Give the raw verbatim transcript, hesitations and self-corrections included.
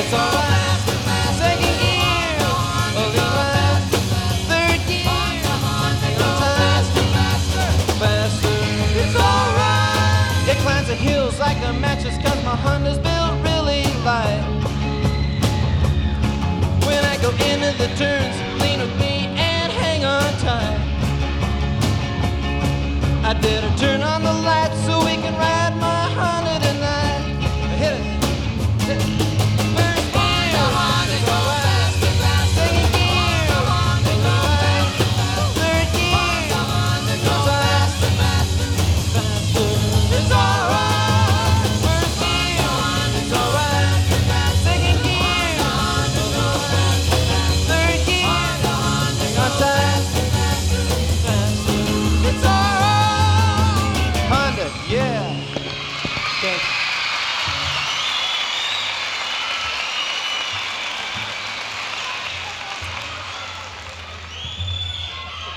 It's alright. Second gear, a little less. Third gear, sometimes faster. It's alright. It climbs the hills like a mattress, cause my Honda's built really light. When I go into the turns, lean with me and hang on tight. I did a turn on the lights so we can ride my Honda tonight. Hit it. Hit it.